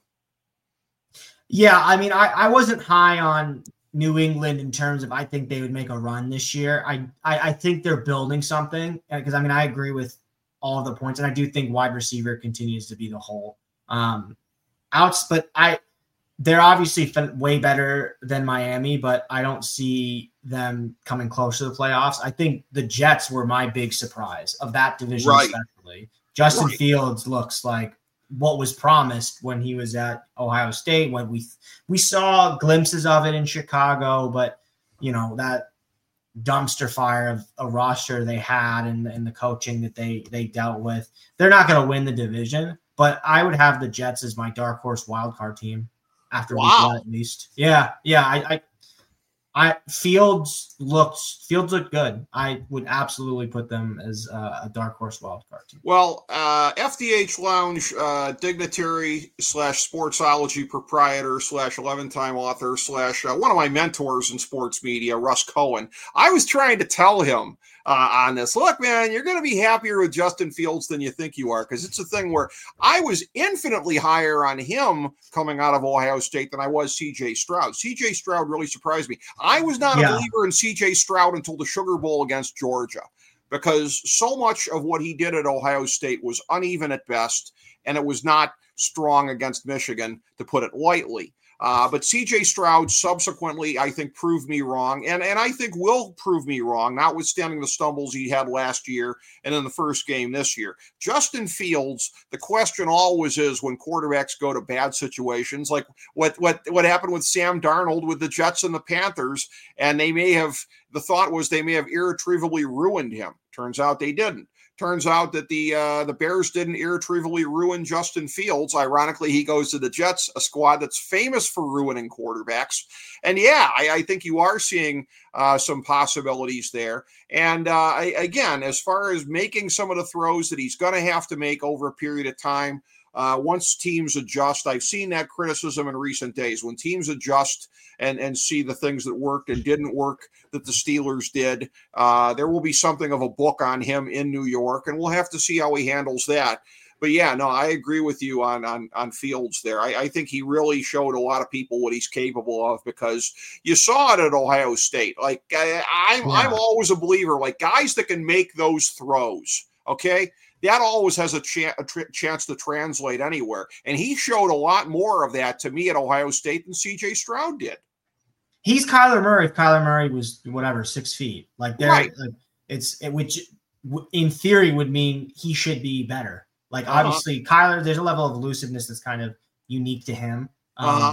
[SPEAKER 4] Yeah, I mean, I, I wasn't high on New England in terms of I think they would make a run this year. I I, I think they're building something because, I mean, I agree with all of the points, and I do think wide receiver continues to be the whole um, outs, but I they're obviously way better than Miami, but I don't see them coming close to the playoffs. I think the Jets were my big surprise of that division, right. especially. Justin right. Fields looks like what was promised when he was at Ohio State. When we we saw glimpses of it in Chicago, but you know that dumpster fire of a roster they had and, and the coaching that they they dealt with, they're not going to win the division. But I would have the Jets as my dark horse wildcard team. After wow. week one, at least. Yeah, yeah. I, I, I Fields looked Fields looked good. I would absolutely put them as uh, a dark horse wildcard team.
[SPEAKER 1] Well, uh, F D H Lounge uh, dignitary slash sportsology proprietor slash eleven-time author slash uh, one of my mentors in sports media, Russ Cohen. I was trying to tell him uh, on this. Look, man, you're going to be happier with Justin Fields than you think you are because it's a thing where I was infinitely higher on him coming out of Ohio State than I was C J Stroud. C J Stroud really surprised me. I was not yeah. a believer in C J Stroud until the Sugar Bowl against Georgia because so much of what he did at Ohio State was uneven at best, and it was not strong against Michigan, to put it lightly. Uh, but C J Stroud subsequently, I think, proved me wrong, and, and I think will prove me wrong, notwithstanding the stumbles he had last year and in the first game this year. Justin Fields, the question always is when quarterbacks go to bad situations, like what what what happened with Sam Darnold with the Jets and the Panthers, and they may have, the thought was they may have irretrievably ruined him. Turns out they didn't. Turns out that the uh, the Bears didn't irretrievably ruin Justin Fields. Ironically, he goes to the Jets, a squad that's famous for ruining quarterbacks. And yeah, I, I think you are seeing uh, some possibilities there. And uh, I, again, as far as making some of the throws that he's going to have to make over a period of time, uh, once teams adjust. I've seen that criticism in recent days. When teams adjust and, and see the things that worked and didn't work that the Steelers did, uh, there will be something of a book on him in New York, and we'll have to see how he handles that. But yeah, no, I agree with you on on, on Fields there. I, I think he really showed a lot of people what he's capable of, because you saw it at Ohio State. Like I, I'm, yeah. I'm always a believer, like guys that can make those throws, okay, that always has a, cha- a tr- chance to translate anywhere. And he showed a lot more of that to me at Ohio State than C J Stroud did.
[SPEAKER 4] He's Kyler Murray. If Kyler Murray was whatever six feet, like there, right. like, it's it, which in theory would mean he should be better. Like, uh-huh. obviously, Kyler, there's a level of elusiveness that's kind of unique to him. Um, uh-huh.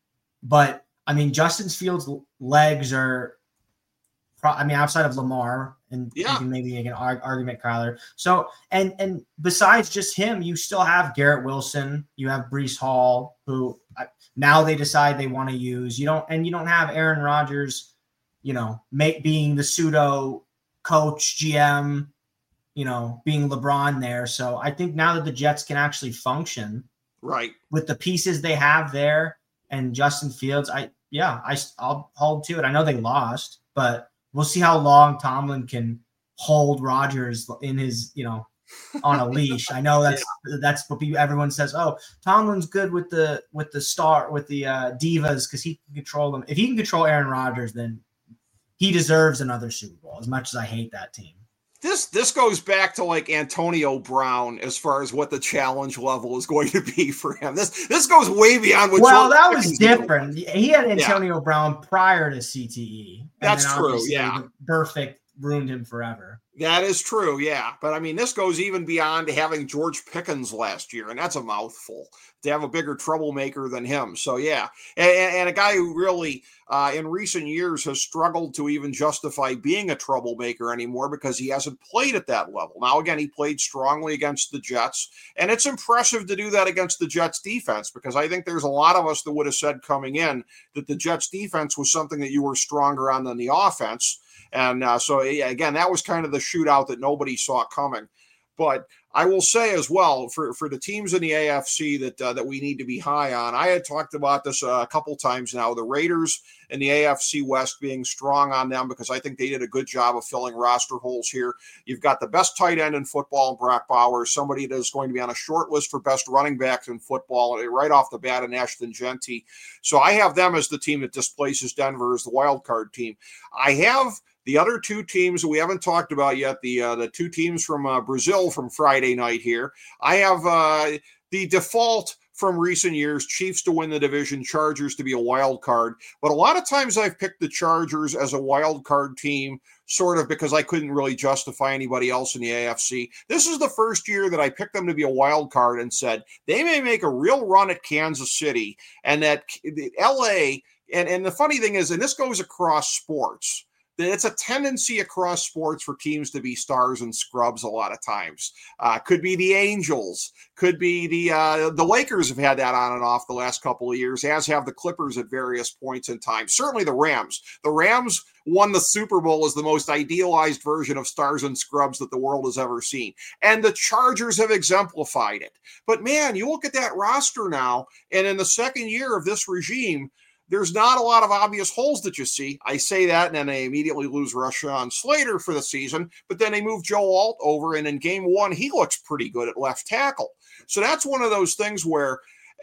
[SPEAKER 4] But, I mean, Justin Fields' legs are, pro- I mean, outside of Lamar, and yeah. you can maybe make an arg- argument, Kyler. So, and and besides just him, you still have Garrett Wilson. You have Breece Hall, who uh, now they decide they want to use. You don't, and you don't have Aaron Rodgers, you know, make, being the pseudo coach, G M, you know, being LeBron there. So I think now that the Jets can actually function
[SPEAKER 1] right
[SPEAKER 4] with the pieces they have there and Justin Fields, I, yeah, I, I'll hold to it. I know they lost, but we'll see how long Tomlin can hold Rodgers in his, you know, on a leash. I know that's, yeah. that's what people, everyone says. Oh, Tomlin's good with the, with the star, with the uh, divas, because he can control them. If he can control Aaron Rodgers, then he deserves another Super Bowl, as much as I hate that team.
[SPEAKER 1] This this goes back to like Antonio Brown as far as what the challenge level is going to be for him. This this goes way beyond what.
[SPEAKER 4] Well, George that Pickens was different. Did. He had Antonio yeah. Brown prior to C T E.
[SPEAKER 1] That's true. Yeah,
[SPEAKER 4] perfect ruined him forever.
[SPEAKER 1] That is true, yeah. But, I mean, this goes even beyond having George Pickens last year, and that's a mouthful to have a bigger troublemaker than him. So, yeah. And, and a guy who really, uh, in recent years, has struggled to even justify being a troublemaker anymore because he hasn't played at that level. Now, again, he played strongly against the Jets, and it's impressive to do that against the Jets defense, because I think there's a lot of us that would have said coming in that the Jets defense was something that you were stronger on than the offense. And uh, so, again, that was kind of the shootout that nobody saw coming. But I will say as well, for, for the teams in the A F C that uh, that we need to be high on, I had talked about this uh, a couple times now, the Raiders and the A F C West being strong on them, because I think they did a good job of filling roster holes here. You've got the best tight end in football in Brock Bowers, somebody that is going to be on a short list for best running backs in football right off the bat in Ashton Genty. So I have them as the team that displaces Denver as the wild card team. I have the other two teams we haven't talked about yet, the uh, the two teams from uh, Brazil from Friday night here. I have uh, the default from recent years, Chiefs to win the division, Chargers to be a wild card. But a lot of times I've picked the Chargers as a wild card team, sort of because I couldn't really justify anybody else in the A F C. This is the first year that I picked them to be a wild card and said they may make a real run at Kansas City, and that L A, and, and the funny thing is, and this goes across sports, that it's a tendency across sports for teams to be stars and scrubs a lot of times. Uh, could be the Angels, could be the uh, the Lakers have had that on and off the last couple of years, as have the Clippers at various points in time. Certainly the Rams. The Rams won the Super Bowl as the most idealized version of stars and scrubs that the world has ever seen. And the Chargers have exemplified it. But man, you look at that roster now, and in the second year of this regime, there's not a lot of obvious holes that you see. I say that, and then they immediately lose Rashawn Slater for the season, but then they move Joe Alt over, and in game one, he looks pretty good at left tackle. So that's one of those things where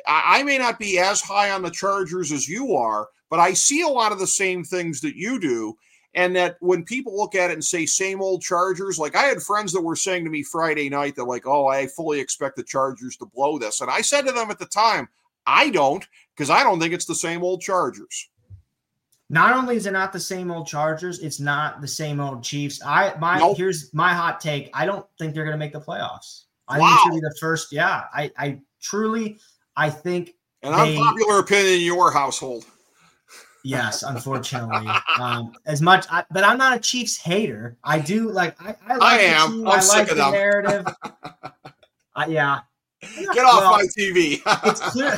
[SPEAKER 1] I may not be as high on the Chargers as you are, but I see a lot of the same things that you do, and that when people look at it and say same old Chargers, like I had friends that were saying to me Friday night that like, oh, I fully expect the Chargers to blow this. And I said to them at the time, I don't, because I don't think it's the same old Chargers.
[SPEAKER 4] Not only is it not the same old Chargers, it's not the same old Chiefs. I my nope. Here's my hot take. I don't think they're going to make the playoffs. I wow. think it should be the first. Yeah, I, I truly, I think.
[SPEAKER 1] An they, unpopular opinion in your household.
[SPEAKER 4] Yes, unfortunately. um, as much, I, but I'm not a Chiefs hater. I do like. I, I, like
[SPEAKER 1] I am.
[SPEAKER 4] Team.
[SPEAKER 1] I'm
[SPEAKER 4] I
[SPEAKER 1] sick
[SPEAKER 4] like
[SPEAKER 1] of
[SPEAKER 4] the
[SPEAKER 1] them.
[SPEAKER 4] narrative. uh, yeah.
[SPEAKER 1] Get off well, my T V.
[SPEAKER 4] It's clear.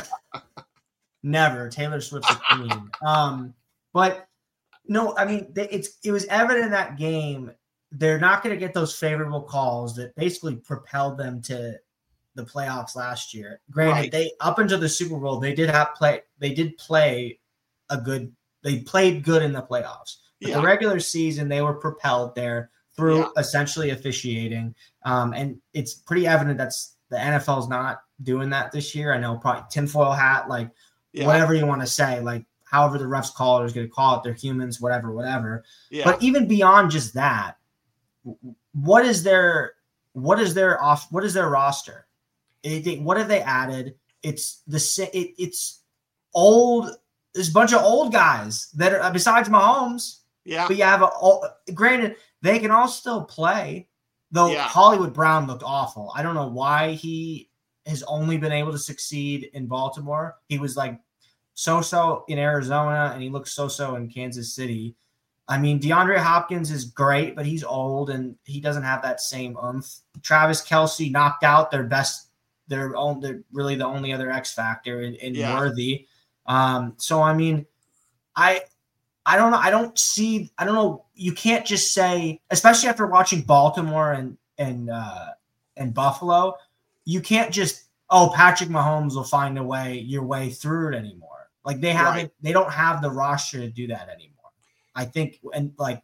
[SPEAKER 4] Never. Taylor Swift's a queen. Um, but no, I mean, they, it's it was evident in that game they're not going to get those favorable calls that basically propelled them to the playoffs last year. Granted,
[SPEAKER 1] Right.
[SPEAKER 4] they up until the Super Bowl, they did have play. They did play a good. They played good in the playoffs. But
[SPEAKER 1] Yeah.
[SPEAKER 4] the regular season, they were propelled there through
[SPEAKER 1] Yeah.
[SPEAKER 4] essentially officiating. Um, and it's pretty evident that's the N F L is not doing that this year. I know, probably tinfoil hat, like
[SPEAKER 1] Yeah.
[SPEAKER 4] whatever you want to say, like however the refs call it is going to call it. They're humans, whatever, whatever.
[SPEAKER 1] Yeah.
[SPEAKER 4] But even beyond just that, what is their what is their off what is their roster? It, what have they added? It's the it, it's old. There's a bunch of old guys that are besides Mahomes.
[SPEAKER 1] Yeah.
[SPEAKER 4] But you have a granted they can all still play. Though
[SPEAKER 1] Yeah.
[SPEAKER 4] Hollywood Brown looked awful. I don't know why he has only been able to succeed in Baltimore. He was like so-so in Arizona, and he looks so-so in Kansas City. I mean, DeAndre Hopkins is great, but he's old, and he doesn't have that same oomph. Travis Kelce knocked out their best, their own, they're really the only other X factor in, in
[SPEAKER 1] Yeah.
[SPEAKER 4] Worthy. Um, so, I mean, I I don't know. I don't see – I don't know. You can't just say – especially after watching Baltimore and and uh, and Buffalo, you can't just, oh, Patrick Mahomes will find a way your way through it anymore. Like they haven't
[SPEAKER 1] Right.
[SPEAKER 4] – they don't have the roster to do that anymore. I think – and like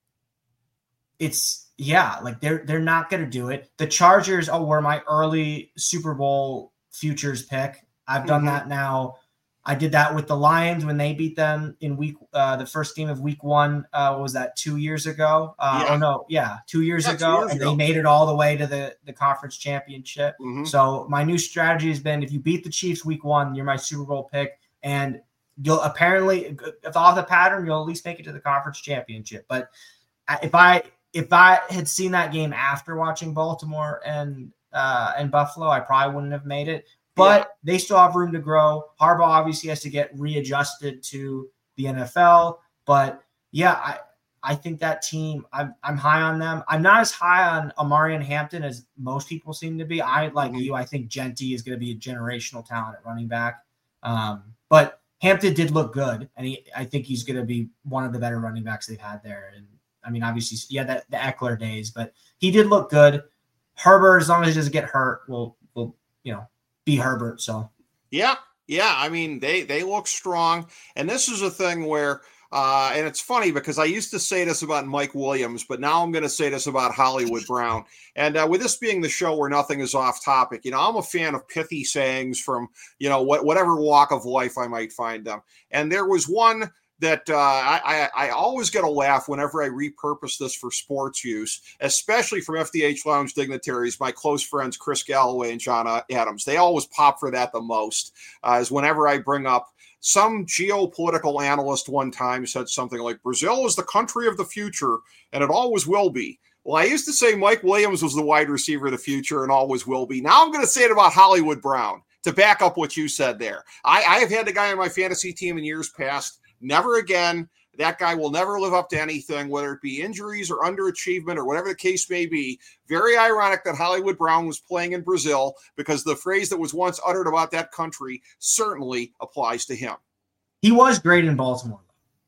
[SPEAKER 4] it's – yeah, like they're they're not going to do it. The Chargers, oh, were my early Super Bowl futures pick. I've done
[SPEAKER 1] Mhm.
[SPEAKER 4] that now. I did that with the Lions when they beat them in week uh, the first game of week one. Uh, what was that, two years ago? Uh,
[SPEAKER 1] Yeah.
[SPEAKER 4] Oh, no. Yeah, two years
[SPEAKER 1] Yeah, two
[SPEAKER 4] ago.
[SPEAKER 1] years
[SPEAKER 4] and
[SPEAKER 1] ago.
[SPEAKER 4] they made it all the way to the, the conference championship.
[SPEAKER 1] Mhm.
[SPEAKER 4] So my new strategy has been if you beat the Chiefs week one, you're my Super Bowl pick. And you'll apparently, if off the pattern, you'll at least make it to the conference championship. But if I if I had seen that game after watching Baltimore and uh, and Buffalo, I probably wouldn't have made it. But
[SPEAKER 1] Yeah.
[SPEAKER 4] they still have room to grow. Harbaugh obviously has to get readjusted to the N F L. But yeah, I I think that team, I'm I'm high on them. I'm not as high on Amarian Hampton as most people seem to be. I like
[SPEAKER 1] Mhm.
[SPEAKER 4] you. I think Genty is going to be a generational talent at running back. Um, but Hampton did look good, and he I think he's going to be one of the better running backs they've had there. And I mean, obviously, yeah, that the Eckler days, but he did look good. Herbert, as long as he doesn't get hurt, will will you know be Herbert. So
[SPEAKER 1] Yeah, yeah. I mean, they they look strong, and this is a thing where, uh, and it's funny because I used to say this about Mike Williams, but now I'm going to say this about Hollywood Brown. And uh, with this being the show where nothing is off topic, you know, I'm a fan of pithy sayings from you know what whatever walk of life I might find them. And there was one that uh, I, I, I always get a laugh whenever I repurpose this for sports use, especially from F D H Lounge dignitaries, my close friends Chris Galloway and John Adams. They always pop for that the most, uh, is whenever I bring up some geopolitical analyst one time said something like, Brazil is the country of the future, and it always will be. Well, I used to say Mike Williams was the wide receiver of the future and always will be. Now I'm going to say it about Hollywood Brown to back up what you said there. I, I have had the guy on my fantasy team in years past. Never again. That guy will never live up to anything, whether it be injuries or underachievement or whatever the case may be. Very ironic that Hollywood Brown was playing in Brazil because the phrase that was once uttered about that country certainly applies to him.
[SPEAKER 4] he was great in Baltimore.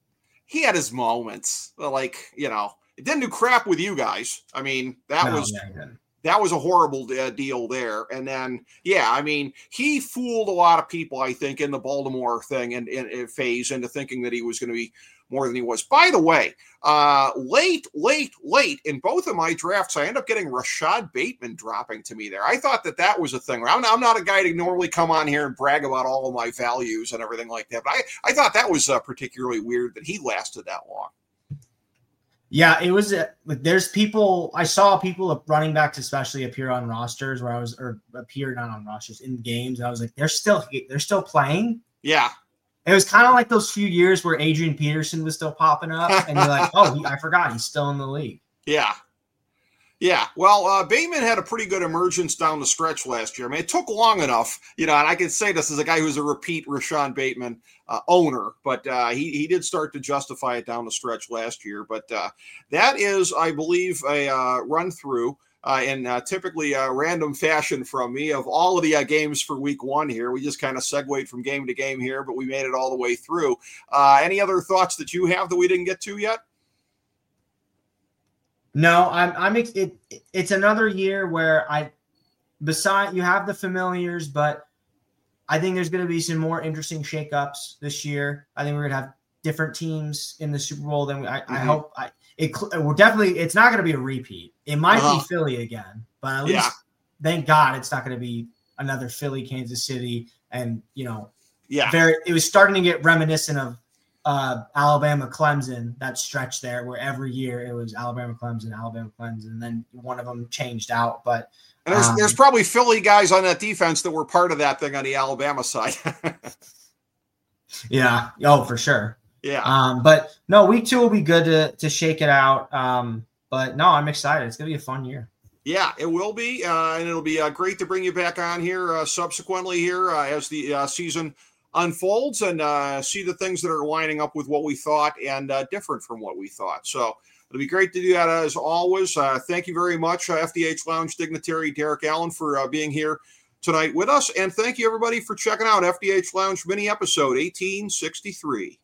[SPEAKER 1] He had his moments. Like, you know, it didn't do crap with you guys. I mean, that
[SPEAKER 4] No,
[SPEAKER 1] was
[SPEAKER 4] yeah, he didn't.
[SPEAKER 1] that was a horrible uh, deal there. And then, yeah, I mean, he fooled a lot of people, I think, in the Baltimore thing and, and, and phase into thinking that he was going to be more than he was. By the way, uh, late, late, late in both of my drafts, I end up getting Rashad Bateman dropping to me there. I thought that that was a thing. I'm, I'm not a guy to normally come on here and brag about all of my values and everything like that, but I, I thought that was uh, particularly weird that he lasted that long.
[SPEAKER 4] Yeah, it was. Uh, like, there's people I saw people running backs especially appear on rosters where I was or appear not on rosters in games. And I was like, they're still they're still playing.
[SPEAKER 1] Yeah.
[SPEAKER 4] It was kind of like those few years where Adrian Peterson was still popping up, and you're like, oh, he, I forgot he's still in the league.
[SPEAKER 1] Yeah. Yeah, well, uh, Bateman had a pretty good emergence down the stretch last year. I mean, it took long enough, you know, and I can say this as a guy who's a repeat Rashawn Bateman uh, owner, but uh, he, he did start to justify it down the stretch last year. But uh, that is, I believe, a uh, run through uh, in uh, typically uh, random fashion from me of all of the uh, games for week one here. We just kind of segued from game to game here, but we made it all the way through. Uh, any other thoughts that you have that we didn't get to yet?
[SPEAKER 4] No, I'm. I'm. It, it's another year where I beside you have the familiars, but I think there's going to be some more interesting shakeups this year. I think we're going to have different teams in the Super Bowl than we, I, mm-hmm. I hope. I, it we're definitely it's not going to be a repeat. It might uh-huh. be Philly again, but at least
[SPEAKER 1] yeah.
[SPEAKER 4] thank God it's not going to be another Philly, Kansas City, and you know,
[SPEAKER 1] yeah,
[SPEAKER 4] very. It was starting to get reminiscent of uh, Alabama, Clemson, that stretch there where every year it was Alabama, Clemson, Alabama, Clemson, and then one of them changed out, but.
[SPEAKER 1] And there's,
[SPEAKER 4] um,
[SPEAKER 1] there's probably Philly guys on that defense that were part of that thing on the Alabama side.
[SPEAKER 4] yeah. Oh, for sure.
[SPEAKER 1] Yeah.
[SPEAKER 4] Um, but no, week two will be good to to shake it out. Um, but no, I'm excited. It's gonna be a fun year.
[SPEAKER 1] Yeah, it will be, uh, and it'll be uh, great to bring you back on here uh, subsequently here uh, as the uh, season unfolds and uh, see the things that are lining up with what we thought and uh, different from what we thought. So. It'll be great to do that as always. Uh, thank you very much, uh, F D H Lounge dignitary Derek Allen, for uh, being here tonight with us. And thank you, everybody, for checking out F D H Lounge mini episode eighteen sixty-three.